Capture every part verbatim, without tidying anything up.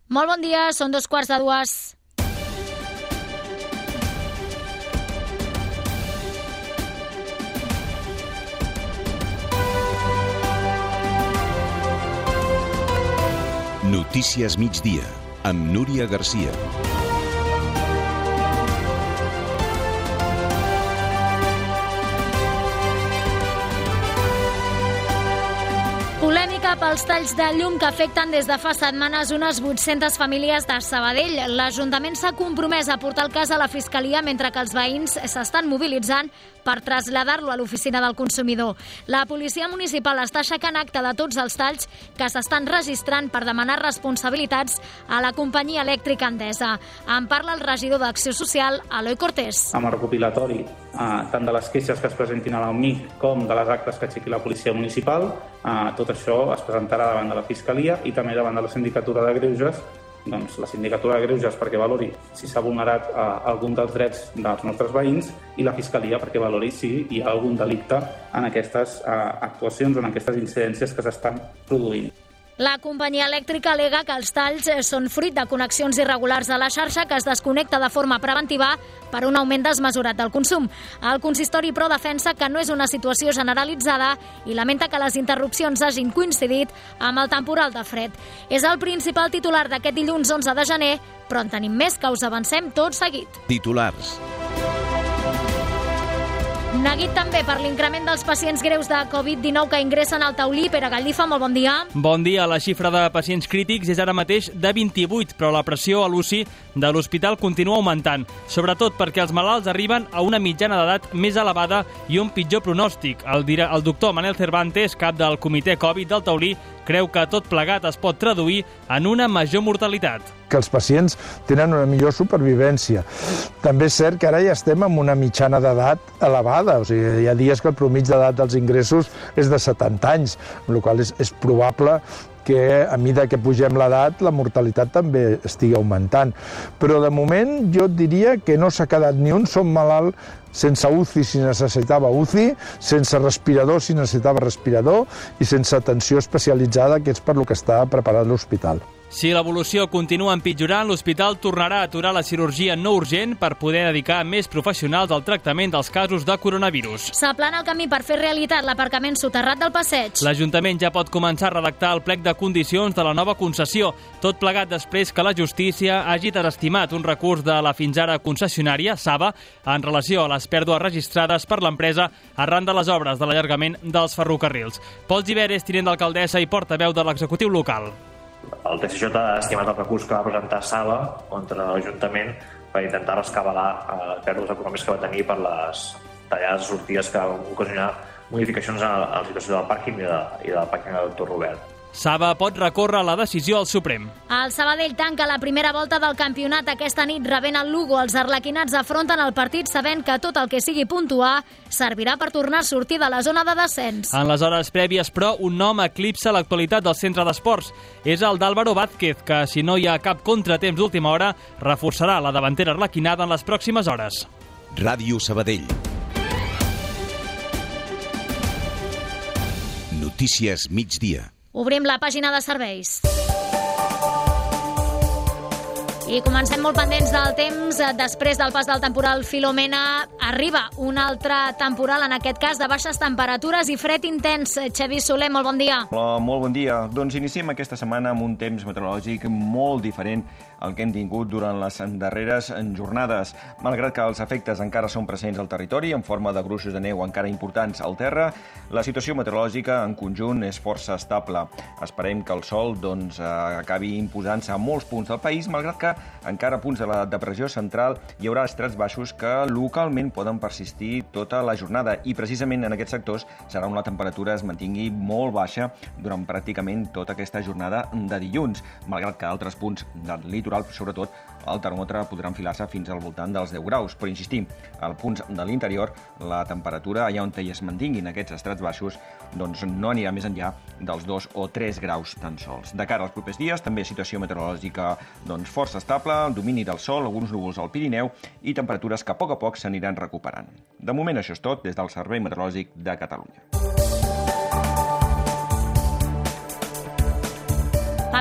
Molt bon dia, són dos quarts de dues. Notícies migdia, amb Núria Garcia. Polèmica pels talls de llum que afecten des de fa setmanes unes vuit-centes famílies de Sabadell. L'Ajuntament s'ha compromès a portar el cas a la Fiscalia mentre que els veïns s'estan mobilitzant per traslladar-lo a l'oficina del consumidor. La policia municipal està aixecant acta de tots els talls que s'estan registrant per demanar responsabilitats a la companyia elèctrica Endesa. En parla el regidor d'Acció Social, Eloi Cortés. Amb el recopilatori eh, tant de les queixes que es presentin a l'OMNIC com de les actes que aixequi la policia municipal, eh, tot això es presentarà davant de la Fiscalia i també davant de la Sindicatura de Greuges, doncs la Sindicatura de Greuges perquè valori si s'ha vulnerat eh, algun dels drets dels nostres veïns i la Fiscalia perquè valori si hi ha algun delicte en aquestes eh, actuacions o en aquestes incidències que s'estan produint. La companyia elèctrica al·lega que els talls són fruit de connexions irregulars a la xarxa que es desconnecta de forma preventiva per un augment desmesurat del consum. El consistori, però, defensa que no és una situació generalitzada i lamenta que les interrupcions hagin coincidit amb el temporal de fred. És el principal titular d'aquest dilluns onze de gener, però en tenim més que us avancem tot seguit. Titulars. Neguit també per l'increment dels pacients greus de covid dinou que ingressen al taulí. Pere Gallifa, molt bon dia. Bon dia. La xifra de pacients crítics és ara mateix de vint-i-vuit, però la pressió a l'U C I de l'hospital continua augmentant, sobretot perquè els malalts arriben a una mitjana d'edat més elevada i un pitjor pronòstic. El, dire... el doctor Manel Cervantes, cap del comitè Covid del taulí, creu que tot plegat es pot traduir en una major mortalitat. Que els pacients tenen una millor supervivència. També és cert que ara ja estem en una mitjana d'edat elevada, o sigui, hi ha dies que el promig d'edat dels ingressos és de setanta anys, amb la qual cosa és, és probable que a mesura que pugem l'edat la mortalitat també estigui augmentant. Però de moment jo et diria que no s'ha quedat ni un som malalt sense U C I si necessitava U C I, sense respirador si necessitava respirador i sense atenció especialitzada, que és per lo que està preparat l'hospital. Si l'evolució continua empitjorant, l'hospital tornarà a aturar la cirurgia no urgent per poder dedicar més professionals al tractament dels casos de coronavirus. S'aplana el camí per fer realitat l'aparcament soterrat del passeig. L'Ajuntament ja pot començar a redactar el plec de condicions de la nova concessió, tot plegat després que la justícia hagi desestimat un recurs de la fins ara concessionària, Saba, en relació a les pèrdues registrades per l'empresa arran de les obres de l'allargament dels ferrocarrils. Pol Gibert és tinent d'alcaldessa i portaveu de l'executiu local. El T C J ha estimat el recurs que va presentar Saba contra l'Ajuntament per intentar rescabalar eh, pèrdues econòmiques que va tenir per les tallades de sortides que van ocasionar modificacions a la situació del pàrquing i de, i del pàrquing del Doctor Robert. Saba pot recórrer la decisió al Suprem. El Sabadell tanca la primera volta del campionat aquesta nit rebent el Lugo. Els arlequinats afronten el partit sabent que tot el que sigui puntuar servirà per tornar a sortir de la zona de descens. En les hores prèvies, però, un nom eclipsa l'actualitat del centre d'esports. És el d'Álvaro Vázquez, que, si no hi ha cap contratemps d'última hora, reforçarà la davantera arlequinada en les pròximes hores. Ràdio Sabadell. Notícies migdia. Obrim la pàgina de serveis. I comencem molt pendents del temps. Després del pas del temporal Filomena arriba un altre temporal, en aquest cas de baixes temperatures i fred intens. Xavi Soler, molt bon dia. Hola, molt bon dia. Doncs iniciem aquesta setmana amb un temps meteorològic molt diferent al que hem tingut durant les darreres jornades. Malgrat que els efectes encara són presents al territori, en forma de gruixos de neu encara importants al terra, la situació meteorològica en conjunt és força estable. Esperem que el sol doncs, acabi imposant-se a molts punts del país, malgrat que encara a punts de la depressió central hi haurà estrats baixos que localment poden persistir tota la jornada i precisament en aquests sectors serà on la temperatura es mantingui molt baixa durant pràcticament tota aquesta jornada de dilluns, malgrat que altres punts del litoral, sobretot, el termòmetre podrà enfilar-se fins al voltant dels deu graus. Però insistim, al punts de l'interior la temperatura allà on hi es mantinguin aquests estrats baixos doncs no anirà més enllà dels dos o tres graus tan sols. De cara als propers dies, també situació meteorològica doncs, força estable, domini del sol, alguns núvols al Pirineu i temperatures que a poc a poc s'aniran recuperant. De moment això és tot des del Servei Meteorològic de Catalunya. Pel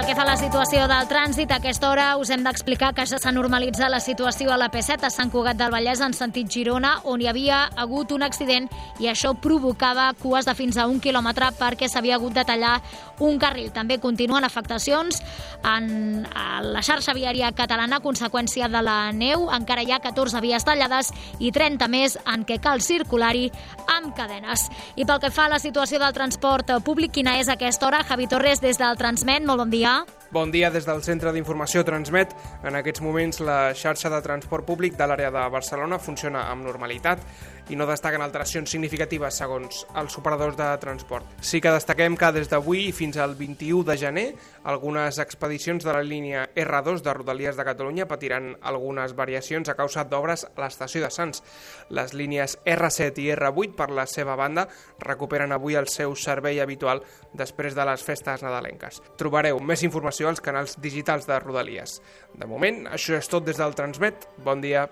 que fa a la situació del trànsit, a aquesta hora us hem d'explicar que ja s'ha normalitzat la situació a la P set a Sant Cugat del Vallès en sentit Girona, on hi havia hagut un accident i això provocava cues de fins a un quilòmetre perquè s'havia hagut de tallar un carril. També continuen afectacions en la xarxa viària catalana a conseqüència de la neu. Encara hi ha catorze vies tallades i trenta més en què cal circular-hi amb cadenes. I pel que fa a la situació del transport públic, quina és a aquesta hora? Javi Torres, des del Transmet, molt bon dia. Bon dia des del Centre d'Informació Transmet. En aquests moments la xarxa de transport públic de l'àrea de Barcelona funciona amb normalitat i no destaquen alteracions significatives segons els operadors de transport. Sí que destaquem que des d'avui fins al vint-i-u de gener algunes expedicions de la línia erre dos de Rodalies de Catalunya patiran algunes variacions a causa d'obres a l'estació de Sants. Les línies erre set i erre vuit, per la seva banda, recuperen avui el seu servei habitual després de les festes nadalenques. Trobareu més informació als canals digitals de Rodalies. De moment, això és tot des del Transmet. Bon dia.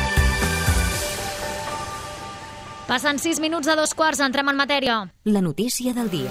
Passen sis minuts de dos quarts, entrem en matèria. La notícia del dia.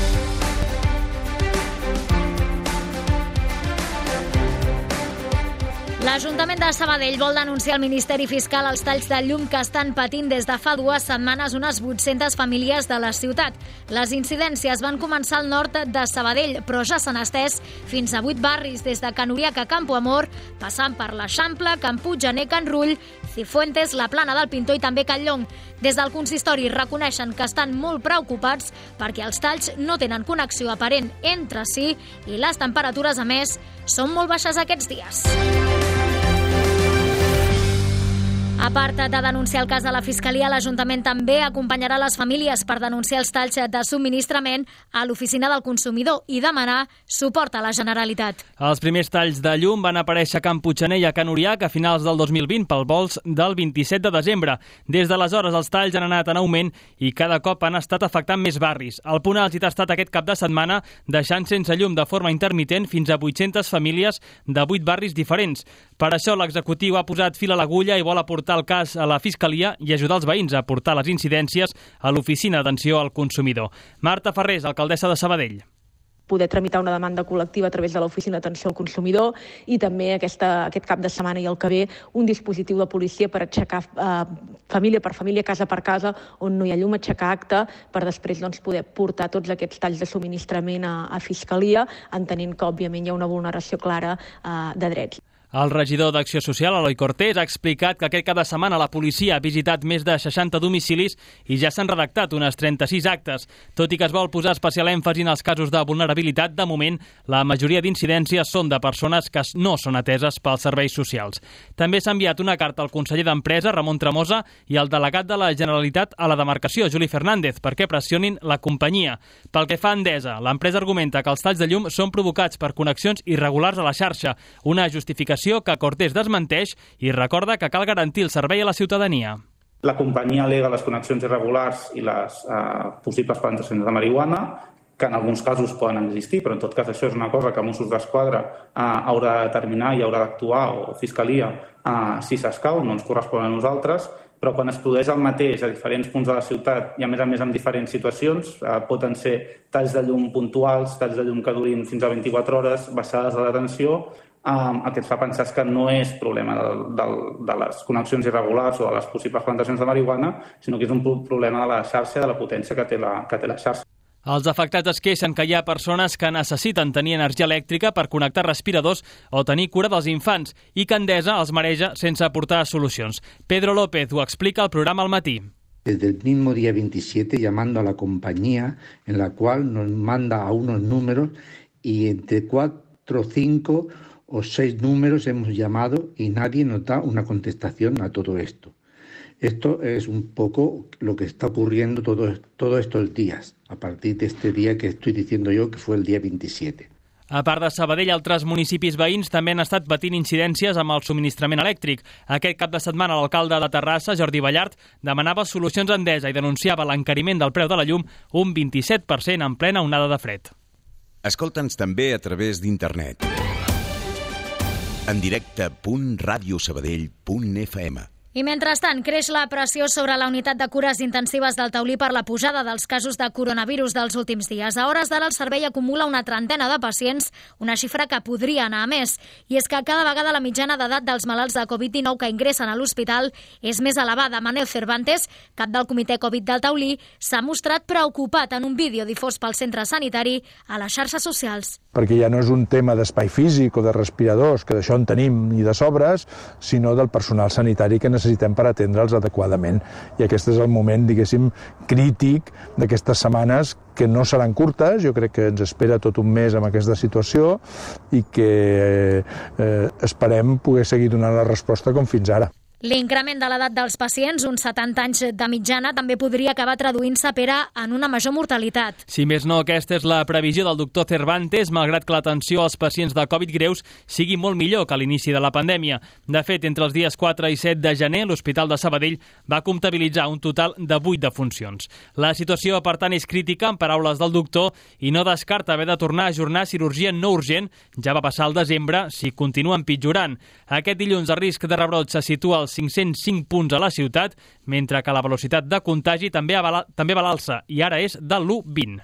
L'Ajuntament de Sabadell vol denunciar al Ministeri Fiscal els talls de llum que estan patint des de fa dues setmanes unes vuit-centes famílies de la ciutat. Les incidències van començar al nord de Sabadell, però ja s'han estès fins a vuit barris, des de Can Uriac a Campo Amor, passant per l'Eixample, Can Puiggener, Can Rull, Cifuentes, la Plana del Pintor i també Can Llong. Des del consistori reconeixen que estan molt preocupats perquè els talls no tenen connexió aparent entre si i les temperatures, a més, són molt baixes aquests dies. A part de denunciar el cas a la Fiscalia, l'Ajuntament també acompanyarà les famílies per denunciar els talls de subministrament a l'Oficina del Consumidor i demanar suport a la Generalitat. Els primers talls de llum van aparèixer a Can Puiggener i a Can Uriac a finals del dos mil vint pel vols del vint-i-set de desembre. Des d'aleshores els talls han anat en augment i cada cop han estat afectant més barris. El punt àlgid ha estat aquest cap de setmana, deixant sense llum de forma intermitent fins a vuit-centes famílies de vuit barris diferents. Per això l'executiu ha posat fil a l'agulla i vol aportar el cas a la Fiscalia i ajudar els veïns a aportar les incidències a l'Oficina d'Atenció al Consumidor. Marta Ferrés, alcaldessa de Sabadell. Poder tramitar una demanda col·lectiva a través de l'Oficina d'Atenció al Consumidor i també aquesta, aquest cap de setmana i el que ve un dispositiu de policia per aixecar eh, família per família, casa per casa, on no hi ha llum, aixecar acte per després doncs, poder portar tots aquests talls de subministrament a, a Fiscalia, entenent que òbviament hi ha una vulneració clara eh, de drets. El regidor d'Acció Social, Eloi Cortés, ha explicat que aquest cap de setmana la policia ha visitat més de seixanta domicilis i ja s'han redactat unes trenta-sis actes. Tot i que es vol posar especial èmfasi en els casos de vulnerabilitat, de moment la majoria d'incidències són de persones que no són ateses pels serveis socials. També s'ha enviat una carta al conseller d'Empresa, Ramon Tremosa, i al delegat de la Generalitat a la demarcació, Juli Fernández, perquè pressionin la companyia. Pel que fa a Endesa, l'empresa argumenta que els talls de llum són provocats per connexions irregulars a la xarxa, una justificació que Cortés desmenteix i recorda que cal garantir el servei a la ciutadania. La companyia al·lega les connexions irregulars i les eh, possibles plantacions de marihuana, que en alguns casos poden existir, però en tot cas això és una cosa que Mossos d'Esquadra eh, haurà de determinar i haurà d'actuar, o Fiscalia, eh, si s'escau, no ens correspon a nosaltres, però quan es produeix el mateix a diferents punts de la ciutat i a més a més en diferents situacions, eh, poden ser talls de llum puntuals, talls de llum que durin fins a vint-i-quatre hores, baixades de l'atenció. Um, el que ens fa pensar és que no és problema de, de, de les connexions irregulars o de les possibles plantacions de marihuana, sinó que és un problema de la xarxa, de la potència que té la, que té la xarxa. Els afectats es queixen que hi ha persones que necessiten tenir energia elèctrica per connectar respiradors o tenir cura dels infants i que Endesa els mareja sense aportar solucions. Pedro López ho explica al programa Al Matí. Desde el mismo día veintisiete llamando a la compañía en la cual nos manda a unos números y entre cuatro, cinco o seis números hemos llamado y nadie nos da una contestación a todo esto. Esto es un poco lo que está ocurriendo todos todo estos días, a partir de este día que estoy diciendo yo, que fue el día veintisiete. A part de Sabadell, altres municipis veïns també han estat patint incidències amb el subministrament elèctric. Aquest cap de setmana l'alcalde de Terrassa, Jordi Ballart, demanava solucions a Endesa i denunciava l'encariment del preu de la llum un vint-i-set per cent en plena onada de fred. Escolta'ns també a través d'internet. En directe punt radiosabadell punt f m. I mentrestant, creix la pressió sobre la unitat de cures intensives del Taulí per la pujada dels casos de coronavirus dels últims dies. A hores d'ara el servei acumula una trentena de pacients, una xifra que podria anar a més. I és que cada vegada la mitjana d'edat dels malalts de covid dinou que ingressen a l'hospital és més elevada. Manel Cervantes, cap del comitè Covid del Taulí, s'ha mostrat preocupat en un vídeo difós pel centre sanitari a les xarxes socials. Perquè ja no és un tema d'espai físic o de respiradors, que d'això en tenim i de sobres, sinó del personal sanitari que necessitem per atendre'ls adequadament. I aquest és el moment, diguéssim, crític d'aquestes setmanes, que no seran curtes. Jo crec que ens espera tot un mes amb aquesta situació i que eh, esperem poder seguir donant la resposta com fins ara. L'increment de l'edat dels pacients, uns setanta anys de mitjana, també podria acabar traduint-se, Pere, en una major mortalitat. Si més no, aquesta és la previsió del doctor Cervantes, malgrat que l'atenció als pacients de Covid greus sigui molt millor que a l'inici de la pandèmia. De fet, entre els dies quatre i set de gener, l'Hospital de Sabadell va comptabilitzar un total de vuit defuncions. La situació, per tant, és crítica, en paraules del doctor, i no descarta haver de tornar a ajornar cirurgia no urgent, ja va passar al desembre, si continua empitjorant. Aquest dilluns el risc de rebrot se situa als cinc-cents cinc punts a la ciutat, mentre que la velocitat de contagi també va a l'alça i ara és de l'u coma vint.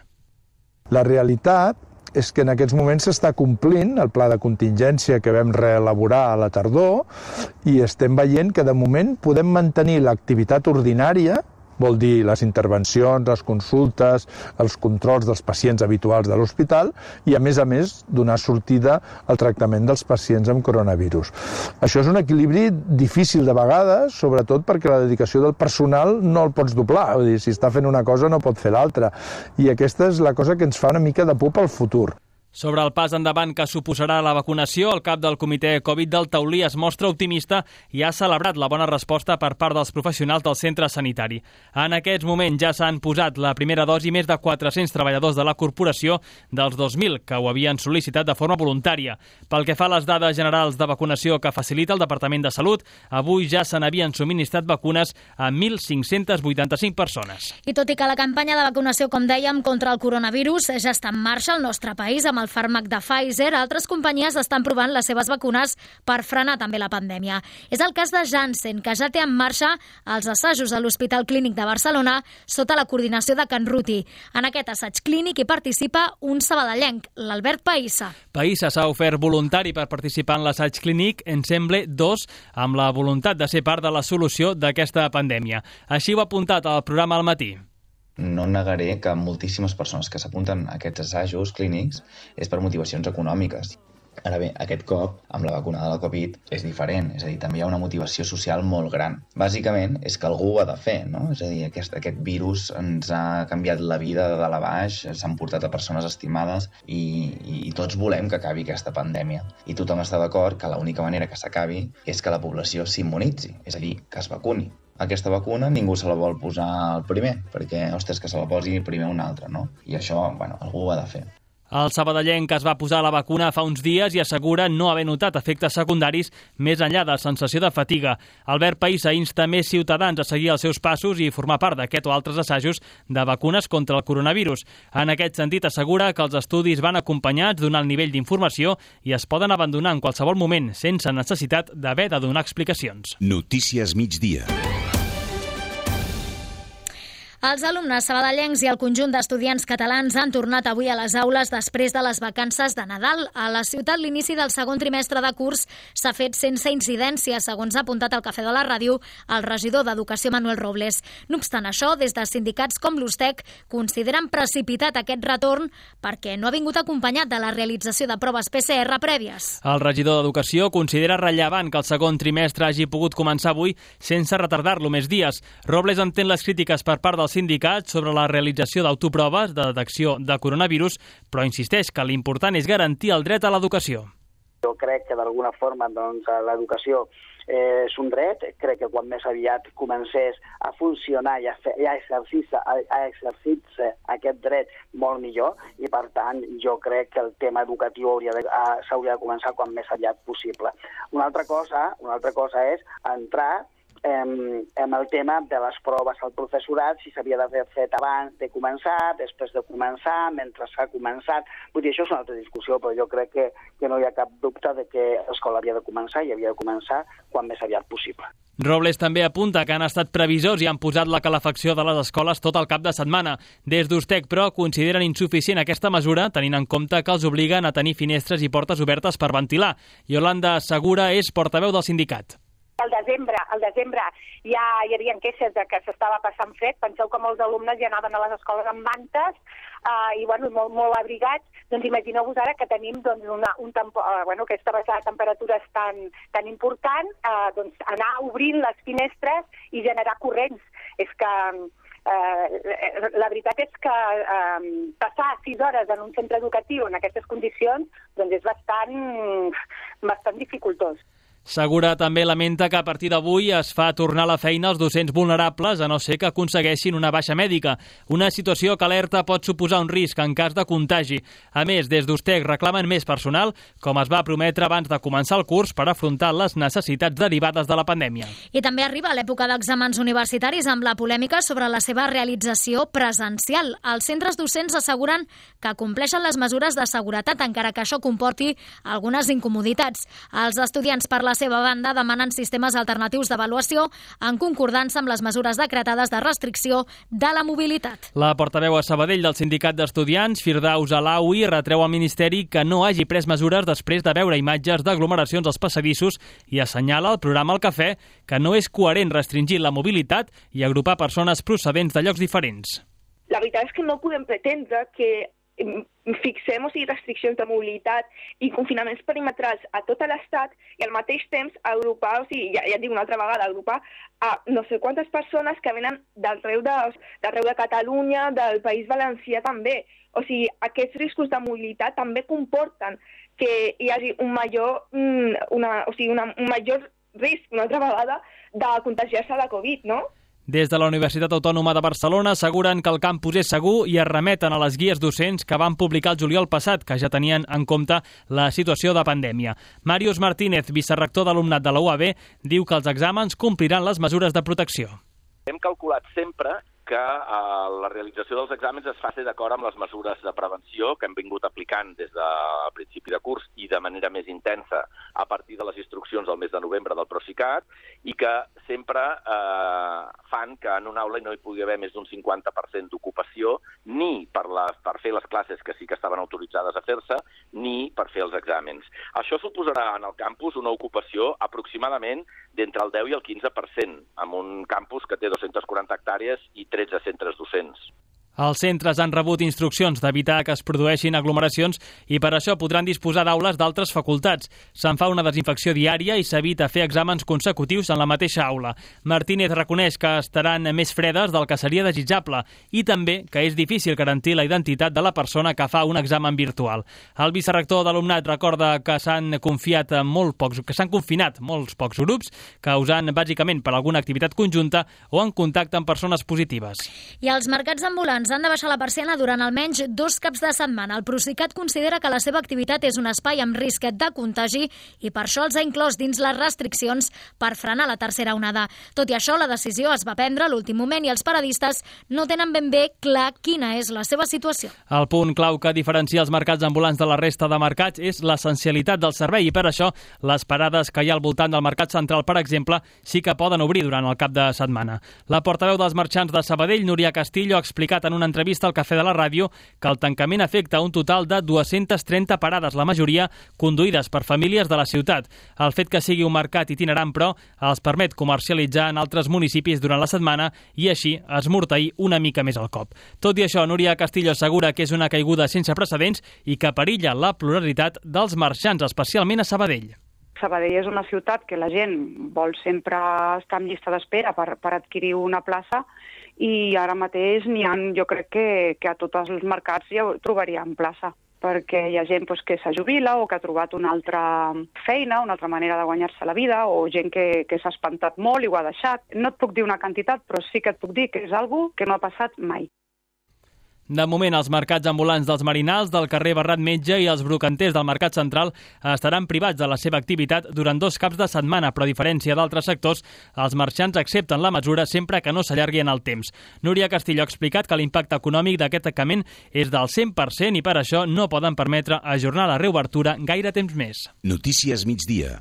La realitat és que en aquests moments s'està complint el pla de contingència que vam reelaborar a la tardor i estem veient que de moment podem mantenir l'activitat ordinària, vol dir les intervencions, les consultes, els controls dels pacients habituals de l'hospital i, a més a més, donar sortida al tractament dels pacients amb coronavirus. Això és un equilibri difícil de vegades, sobretot perquè la dedicació del personal no el pots doblar. Vull dir, si està fent una cosa no pot fer l'altra. I aquesta és la cosa que ens fa una mica de por pel futur. Sobre el pas endavant que suposarà la vacunació, el cap del comitè Covid del Taulí es mostra optimista i ha celebrat la bona resposta per part dels professionals del centre sanitari. En aquests moments ja s'han posat la primera dosi més de quatre-cents treballadors de la corporació dels dos mil que ho havien sol·licitat de forma voluntària. Pel que fa a les dades generals de vacunació que facilita el Departament de Salut, avui ja se n'havien subministrat vacunes a mil cinc-cents vuitanta-cinc persones. I tot i que la campanya de vacunació, com dèiem, contra el coronavirus ja està en marxa al nostre país amb el el fàrmac de Pfizer, altres companyies estan provant les seves vacunes per frenar també la pandèmia. És el cas de Janssen, que ja té en marxa els assajos a l'Hospital Clínic de Barcelona sota la coordinació de Can Ruti. En aquest assaig clínic hi participa un sabadellenc, l'Albert Païssa. Païssa s'ha ofert voluntari per participar en l'assaig clínic Ensemble dos, amb la voluntat de ser part de la solució d'aquesta pandèmia. Així ho ha apuntat al programa Al Matí. No negaré que moltíssimes persones que s'apunten a aquests assajos clínics és per motivacions econòmiques. Ara bé, aquest cop, amb la vacuna de la Covid, és diferent. És a dir, també hi ha una motivació social molt gran. Bàsicament, és que algú ho ha de fer, no? És a dir, aquest, aquest virus ens ha canviat la vida de dalt a baix, s'han portat a persones estimades i, i tots volem que acabi aquesta pandèmia. I tothom està d'acord que l'única manera que s'acabi és que la població s'immunitzi, és a dir, que es vacuni. Aquesta vacuna ningú se la vol posar el primer, perquè, ostres, que se la posi primer un altre, no? I això, bueno, algú ho ha de fer. El sabadellenc es va posar la vacuna fa uns dies i assegura no haver notat efectes secundaris més enllà de sensació de fatiga. Albert Païssa insta més ciutadans a seguir els seus passos i formar part d'aquest o altres assajos de vacunes contra el coronavirus. En aquest sentit, assegura que els estudis van acompanyats d'un alt nivell d'informació i es poden abandonar en qualsevol moment sense necessitat d'haver de donar explicacions. Notícies migdia. Els alumnes sabadellencs i el conjunt d'estudiants catalans han tornat avui a les aules després de les vacances de Nadal. A la ciutat, l'inici del segon trimestre de curs s'ha fet sense incidència, segons ha apuntat al Cafè de la Ràdio el regidor d'Educació Manuel Robles. No obstant això, des de sindicats com l'USTEC consideren precipitat aquest retorn perquè no ha vingut acompanyat de la realització de proves P C R prèvies. El regidor d'Educació considera rellevant que el segon trimestre hagi pogut començar avui sense retardar-lo més dies. Robles entén les crítiques per part dels sindicats sobre la realització d'autoproves de detecció de coronavirus, però insisteix que l'important és garantir el dret a l'educació. Jo crec que d'alguna forma doncs, l'educació eh, és un dret, crec que quan més aviat comencés a funcionar i a, fer, i a exercir-se a, a exercir-se aquest dret molt millor i per tant jo crec que el tema educatiu hauria de, a, s'hauria de començar quan més aviat possible. Una altra cosa, una altra cosa és entrar amb el tema de les proves al professorat, si s'havia d'haver fet abans de començar, després de començar, mentre s'ha començat. Vull dir, això és una altra discussió, però jo crec que, que no hi ha cap dubte de que l'escola havia de començar i havia de començar quan més aviat possible. Robles també apunta que han estat previsors i han posat la calefacció de les escoles tot el cap de setmana. Des d'Ustec, però, consideren insuficient aquesta mesura, tenint en compte que els obliguen a tenir finestres i portes obertes per ventilar. Yolanda Segura és portaveu del sindicat. Al desembre, al desembre ja hi havia queixes de que s'estava passant fred. Penseu que molts alumnes ja anaven a les escoles amb mantes eh, i bueno, molt, molt abrigats. Doncs imagineu-vos ara que tenim doncs, una, un tempo, eh, bueno, aquesta baixada de temperatures tan, tan important, eh, doncs anar obrint les finestres i generar corrents. És que eh, la veritat és que eh, passar sis hores en un centre educatiu en aquestes condicions doncs és bastant, bastant dificultós. Segura també lamenta que a partir d'avui es fa tornar a la feina als docents vulnerables a no ser que aconsegueixin una baixa mèdica, una situació que alerta pot suposar un risc en cas de contagi. A més, des d'Ustec reclamen més personal, com es va prometre abans de començar el curs per afrontar les necessitats derivades de la pandèmia. I també arriba l'època d'exàmens universitaris amb la polèmica sobre la seva realització presencial. Els centres docents asseguren que compleixen les mesures de seguretat, encara que això comporti algunes incomoditats. Els estudiants per la seva banda demanen sistemes alternatius d'avaluació en concordança amb les mesures decretades de restricció de la mobilitat. La portaveu a Sabadell del Sindicat d'Estudiants, Firdaus Alaoui, retreu al Ministeri que no hagi pres mesures després de veure imatges d'aglomeracions als passadissos i assenyala el programa El Cafè que no és coherent restringir la mobilitat i agrupar persones procedents de llocs diferents. La veritat és que no podem pretendre que fixem o sigui, restriccions de mobilitat i confinaments perimetrals a tot l'Estat i al mateix temps agrupar, o sigui, ja, ja dic una altra vegada, agrupar a no sé quantes persones que venen d'arreu de, d'arreu de Catalunya, del País Valencià també. O sigui, aquests riscos de mobilitat també comporten que hi hagi un major, una, o sigui, una, un major risc, una altra vegada, de contagiar-se de Covid, no? Des de la Universitat Autònoma de Barcelona asseguren que el campus és segur i es remeten a les guies docents que van publicar el juliol passat, que ja tenien en compte la situació de pandèmia. Màrius Martínez, vicerrector d'alumnat de la U A B, diu que els exàmens compliran les mesures de protecció. Hem calculat sempre que eh, la realització dels exàmens es faci d'acord amb les mesures de prevenció que hem vingut aplicant des del principi de curs i de manera més intensa a partir de les instruccions del mes de novembre del Procicat i que sempre eh, fan que en una aula no hi pugui haver més d'un cinquanta per cent d'ocupació ni per, les, per fer les classes que sí que estaven autoritzades a fer-se ni per fer els exàmens. Això suposarà en el campus una ocupació aproximadament d'entre el deu i el quinze per cent, amb un campus que té dues-centes quaranta hectàrees i tretze centres docents. Els centres han rebut instruccions d'evitar que es produeixin aglomeracions i per això podran disposar d'aules d'altres facultats. Se'n fa una desinfecció diària i s'evita fer exàmens consecutius en la mateixa aula. Martínez reconeix que estaran més fredes del que seria desitjable i també que és difícil garantir la identitat de la persona que fa un examen virtual. El vicerrector d'alumnat recorda que s'han confiat molt pocs, que s'han confinat molts pocs grups, causant bàsicament per alguna activitat conjunta o en contacte amb persones positives. I els mercats ambulants han de baixar la persiana durant almenys dos caps de setmana. El Procicat considera que la seva activitat és un espai amb risc de contagi i per això els ha inclòs dins les restriccions per frenar la tercera onada. Tot i això, la decisió es va prendre a l'últim moment i els paradistes no tenen ben bé clar quina és la seva situació. El punt clau que diferencia els mercats ambulants de la resta de mercats és l'essencialitat del servei i per això les parades que hi ha al voltant del Mercat Central, per exemple, sí que poden obrir durant el cap de setmana. La portaveu dels marxants de Sabadell, Núria Castillo, ha explicat en una entrevista al Cafè de la Ràdio que el tancament afecta un total de dues-centes trenta parades, la majoria conduïdes per famílies de la ciutat. El fet que sigui un mercat itinerant, però, els permet comercialitzar en altres municipis durant la setmana i així esmorteir una mica més el cop. Tot i això, Núria Castillo assegura que és una caiguda sense precedents i que perilla la pluralitat dels marxants, especialment a Sabadell. Sabadell és una ciutat que la gent vol sempre estar en llista d'espera per, per adquirir una plaça i ara mateix n'hi ha, jo crec que, que a tots els mercats ja trobaríem plaça, perquè hi ha gent pues, que s'ha jubilat o que ha trobat una altra feina, una altra manera de guanyar-se la vida, o gent que, que s'ha espantat molt i ho ha deixat. No et puc dir una quantitat, però sí que et puc dir que és algo que no ha passat mai. De moment, els mercats ambulants dels Marinals, del carrer Barrat Metge i els brocanters del Mercat Central estaran privats de la seva activitat durant dos caps de setmana, però a diferència d'altres sectors, els marxants accepten la mesura sempre que no s'allargui en el temps. Núria Castillo ha explicat que l'impacte econòmic d'aquest tancament és del cent per cent i per això no poden permetre ajornar la reobertura gaire temps més. Notícies migdia.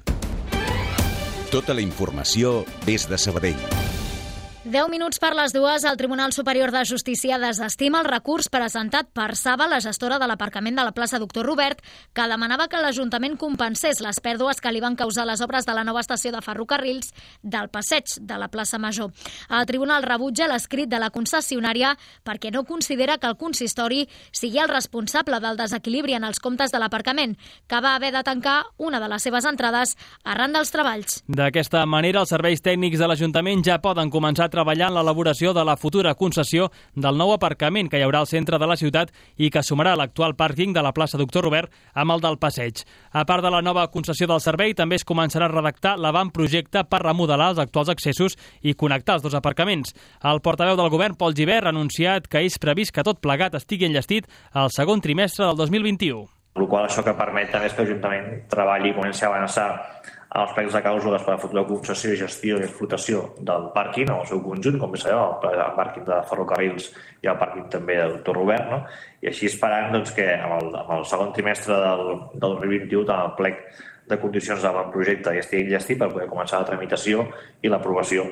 Tota la informació des de Sabadell. deu minuts per les dues, el Tribunal Superior de Justícia desestima el recurs presentat per Saba, la gestora de l'aparcament de la plaça Doctor Robert, que demanava que l'Ajuntament compensés les pèrdues que li van causar les obres de la nova estació de ferrocarrils del passeig de la plaça Major. El Tribunal rebutja l'escrit de la concessionària perquè no considera que el consistori sigui el responsable del desequilibri en els comptes de l'aparcament, que va haver de tancar una de les seves entrades arran dels treballs. D'aquesta manera, els serveis tècnics de l'Ajuntament ja poden començar a treballar en l'elaboració de la futura concessió del nou aparcament que hi haurà al centre de la ciutat i que sumarà l'actual pàrquing de la plaça Doctor Robert amb el del passeig. A part de la nova concessió del servei, també es començarà a redactar l'avantprojecte per remodelar els actuals accessos i connectar els dos aparcaments. El portaveu del govern, Pol Gibert, ha anunciat que és previst que tot plegat estigui enllestit al segon trimestre del dos mil vint-i-u. El qual això que permet també és que l'Ajuntament treballi i comenci a avançar els plecs de clàusules per a la futura concessió, gestió i explotació del pàrquing en el seu conjunt, com bé sabeu, el pàrquing de ferrocarrils i el pàrquing també del Doctor Robert, no? I així esperant doncs, que amb el, amb el segon trimestre del, del dos mil vint-i-u tant el plec de condicions d'avantprojecte ja estigui enllestit per poder començar la tramitació i l'aprovació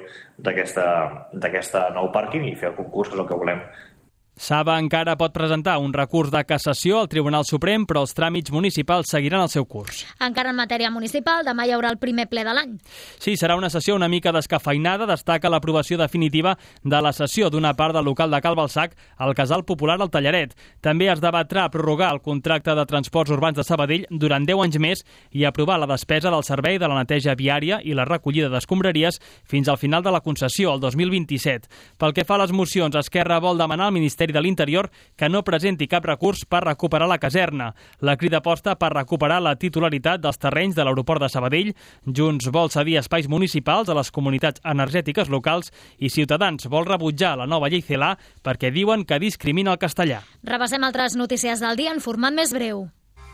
d'aquest nou pàrquing i fer el concurs, que és el que volem. Saba encara pot presentar un recurs de cassació al Tribunal Suprem, però els tràmits municipals seguiran el seu curs. Encara en matèria municipal, demà hi haurà el primer ple de l'any. Sí, serà una sessió una mica descafeinada. Destaca l'aprovació definitiva de la cessió d'una part del local de Cal Balsac al Casal Popular al Tallaret. També es debatrà prorrogar el contracte de transports urbans de Sabadell durant deu anys més i aprovar la despesa del servei de la neteja viària i la recollida d'escombraries fins al final de la concessió, el dos mil vint-i-set. Pel que fa a les mocions, Esquerra vol demanar al Ministeri de l'Interior que no presenti cap recurs per recuperar la caserna. La Crida aposta per recuperar la titularitat dels terrenys de l'aeroport de Sabadell. Junts vol cedir espais municipals a les comunitats energètiques locals i Ciutadans vol rebutjar la nova llei CELA perquè diuen que discrimina el castellà. Repassem altres notícies del dia en format més breu.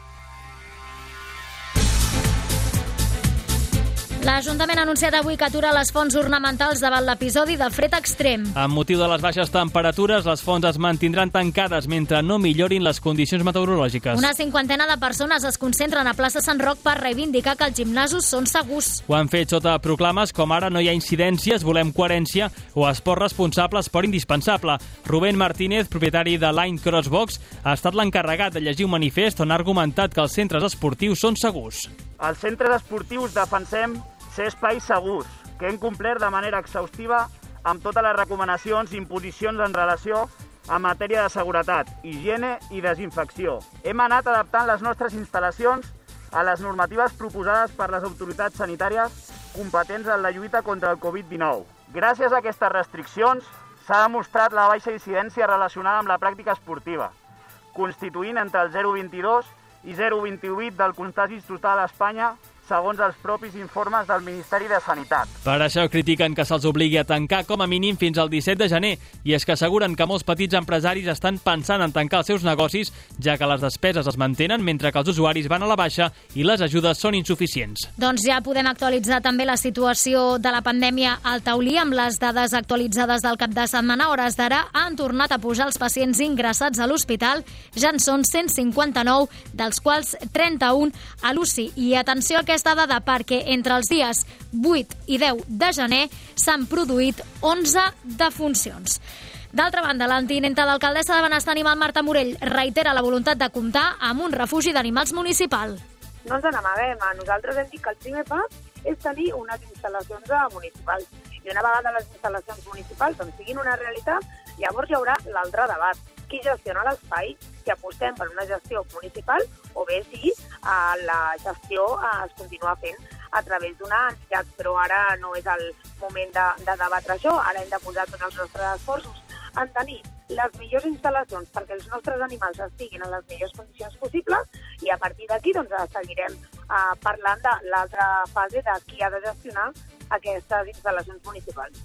L'Ajuntament ha anunciat avui que atura les fonts ornamentals davant l'episodi de fred extrem. Amb motiu de les baixes temperatures, les fonts es mantindran tancades mentre no millorin les condicions meteorològiques. Una cinquantena de persones es concentren a plaça Sant Roc per reivindicar que els gimnasos són segurs. Ho han fet sota proclames com ara no hi ha incidències, volem coherència o esport responsable, esport indispensable. Rubén Martínez, propietari de Line Crossbox, ha estat l'encarregat de llegir un manifest on ha argumentat que els centres esportius són segurs. Els centres esportius defensem ser espais segurs, que hem complert de manera exhaustiva amb totes les recomanacions i imposicions en relació en matèria de seguretat, higiene i desinfecció. Hem anat adaptant les nostres instal·lacions a les normatives proposades per les autoritats sanitàries competents en la lluita contra el covid dinou. Gràcies a aquestes restriccions s'ha demostrat la baixa incidència relacionada amb la pràctica esportiva, constituint entre el zero coma vint-i-dos i zero coma vint-i-vuit del contagis total a Espanya, segons els propis informes del Ministeri de Sanitat. Per això critiquen que se'ls obligui a tancar com a mínim fins al disset de gener, i és que asseguren que molts petits empresaris estan pensant en tancar els seus negocis, ja que les despeses es mantenen mentre que els usuaris van a la baixa i les ajudes són insuficients. Doncs ja podem actualitzar també la situació de la pandèmia al Taulí amb les dades actualitzades del cap de setmana. A hores d'ara han tornat a pujar els pacients ingressats a l'hospital, ja en són cent cinquanta-nou, dels quals trenta-un a l'U C I. I atenció a aquesta dada perquè entre els dies vuit i deu de gener s'han produït onze defuncions. D'altra banda, la tinenta d'alcaldessa de Benestar Animal, Marta Morell, reitera la voluntat de comptar amb un refugi d'animals municipal. No ens n'amaguem, a nosaltres hem dit que el primer pas és tenir unes instal·lacions municipals. I una vegada les instal·lacions municipals doncs, siguin una realitat, llavors hi haurà l'altre debat. Qui gestiona l'espai, si apostem per una gestió municipal o bé si eh, la gestió eh, es continua fent a través d'una entitat, però ara no és el moment de, de debatre això. Ara hem de posar tots els nostres esforços en tenir les millors instal·lacions perquè els nostres animals estiguin en les millors condicions possibles i a partir d'aquí doncs, seguirem eh, parlant de l'altra fase de qui ha de gestionar aquestes instal·lacions municipals.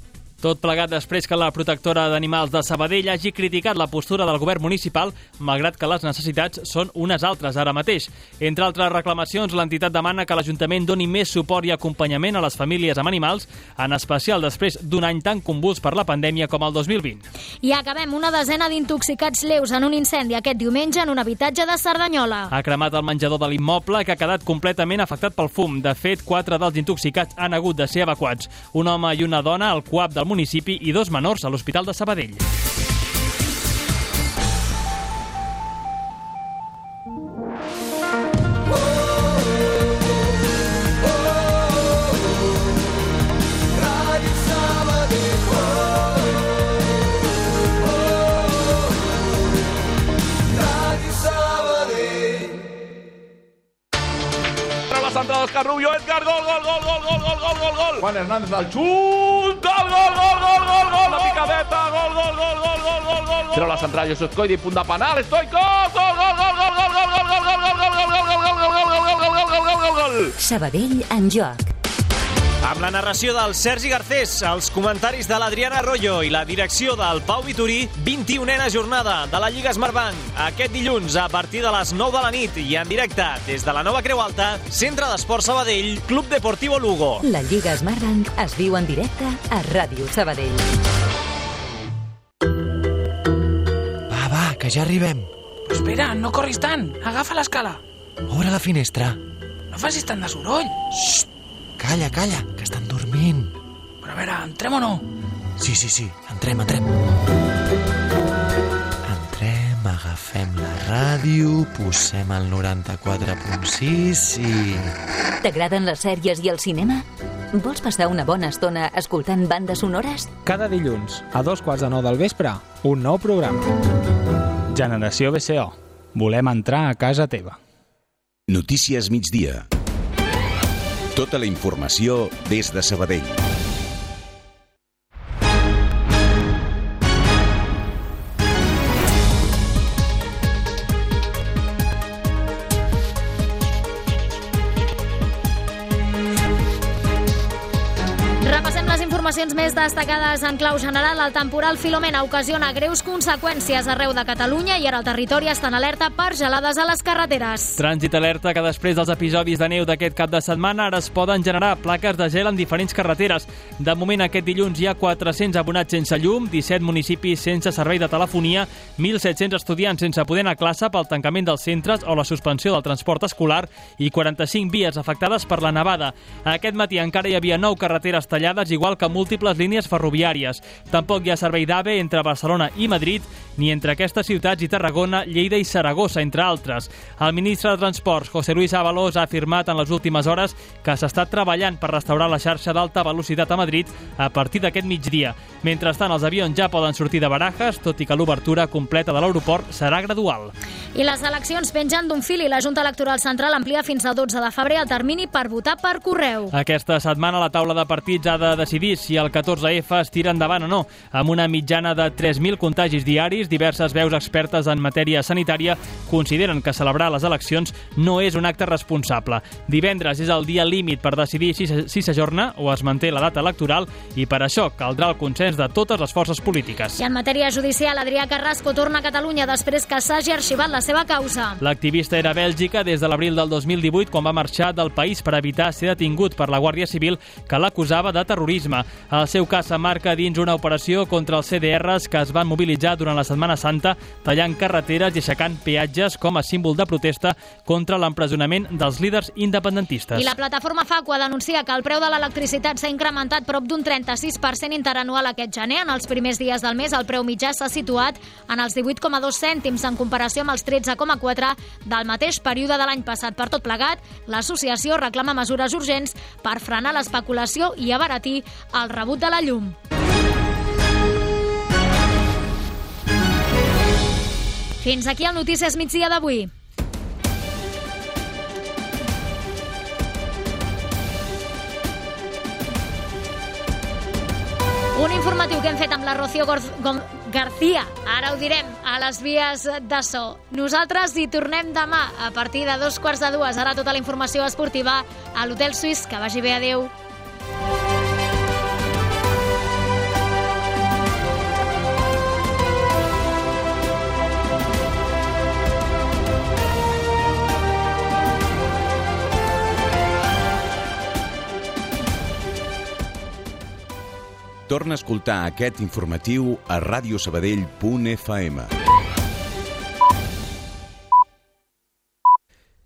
Tot plegat després que la protectora d'animals de Sabadell hagi criticat la postura del govern municipal, malgrat que les necessitats són unes altres ara mateix. Entre altres reclamacions, l'entitat demana que l'Ajuntament doni més suport i acompanyament a les famílies amb animals, en especial després d'un any tan convuls per la pandèmia com el dos mil vint. I acabem una desena d'intoxicats lleus en un incendi aquest diumenge en un habitatge de Cerdanyola. Ha cremat el menjador de l'immoble, que ha quedat completament afectat pel fum. De fet, quatre dels intoxicats han hagut de ser evacuats. Un home i una dona al C U A P del municipi i dos menors a l'Hospital de Sabadell. Central Òscar Rubio, Edgar, gol, gol, gol, gol, gol, gol, gol, gol, gol. Juan Hernández al xut, gol, gol, gol, gol, gol, gol, la picadeta, gol, gol, gol, gol, gol, gol, gol. Tiro la central, Josep Coidi, punt de penal, Stoikov, gol, gol, gol, gol, gol, gol, gol, gol, gol, gol, gol, gol, gol, gol, gol, gol, gol, gol, gol. Sabadell en joc. Amb la narració del Sergi Garcés, els comentaris de l'Adriana Arroyo i la direcció del Pau Vitorí, vint-i-unena jornada de la Lliga Smartbank. Aquest dilluns, a partir de les nou de la nit i en directe des de la Nova Creu Alta, Centre d'Esports Sabadell, Club Deportivo Lugo. La Lliga Smartbank es viu en directe a Ràdio Sabadell. Va, va, que ja arribem. Però espera, no corris tant. Agafa l'escala. Obre la finestra. No facis tant de soroll. Xxt, calla, calla, que estan dormint. Però a veure, entrem o no? Sí, sí, sí, entrem, entrem. Entrem, agafem la ràdio, posem el noranta-quatre punt sis i... T'agraden les sèries i el cinema? Vols passar una bona estona escoltant bandes sonores? Cada dilluns, a dos quarts de nou del vespre, un nou programa. Generació B C O. Volem entrar a casa teva. Notícies migdia. Tota la informació des de Sabadell. Repassem les informacions més destacades en clau general. El temporal Filomena ocasiona greus conseqüències arreu de Catalunya i ara el territori està en alerta per gelades a les carreteres. Trànsit alerta que després dels episodis de neu d'aquest cap de setmana ara es poden generar plaques de gel en diferents carreteres. De moment, aquest dilluns hi ha quatre-cents abonats sense llum, disset municipis sense servei de telefonia, mil set-cents estudiants sense poder anar a classe pel tancament dels centres o la suspensió del transport escolar i quaranta-cinc vies afectades per la nevada. Aquest matí encara hi havia nou carreteres tallades, igual que múltiples línies ferroviàries. Tampoc hi ha servei d'AVE entre Barcelona i Madrid, ni entre aquestes ciutats i Tarragona, Lleida i Saragossa, entre altres. El ministre de Transports, José Luis Ábalos, ha afirmat en les últimes hores que s'està treballant per restaurar la xarxa d'alta velocitat a Madrid a partir d'aquest migdia. Mentrestant, els avions ja poden sortir de Barajas, tot i que l'obertura completa de l'aeroport serà gradual. I les eleccions pengen d'un fil i la Junta Electoral Central amplia fins al dotze de febrer el termini per votar per correu. Aquesta setmana la taula de partits ha de decidir si el catorze efa es tira endavant o no. Amb una mitjana de tres mil contagis diaris, diverses veus expertes en matèria sanitària consideren que celebrar les eleccions no és un acte responsable. Divendres és el dia límit per decidir si, si s'ajorna o es manté la data electoral i per això caldrà el consens de totes les forces polítiques. I en matèria judicial, Adrià Carrasco torna a Catalunya després que s'hagi arxivat la seva causa. L'activista era a Bèlgica des de l'abril del dos mil divuit, quan va marxar del país per evitar ser detingut per la Guàrdia Civil, que l'acusava de terrorisme. El seu cas s'emmarca dins una operació contra els C D Rs que es van mobilitzar durant la Setmana Santa, tallant carreteres i aixecant peatges com a símbol de protesta contra l'empresonament dels líders independentistes. I la plataforma Facua denuncia que el preu de l'electricitat s'ha incrementat prop d'un trenta-sis per cent interanual aquest gener. En els primers dies del mes el preu mitjà s'ha situat en els divuit coma dos cèntims en comparació amb els tretze coma quatre del mateix període de l'any passat. Per tot plegat, l'associació reclama mesures urgents per frenar l'especulació i abaratir el rebut de la llum. Fins aquí el Notícies Migdia d'avui. Un informatiu que hem fet amb la Rocío García, ara ho direm, a les vies de so. Nosaltres hi tornem demà a partir de dos quarts de dues. Ara tota la informació esportiva a l'Hotel Suís. Que vagi bé, adeu. Torna a escoltar aquest informatiu a radiosabadell punt f m.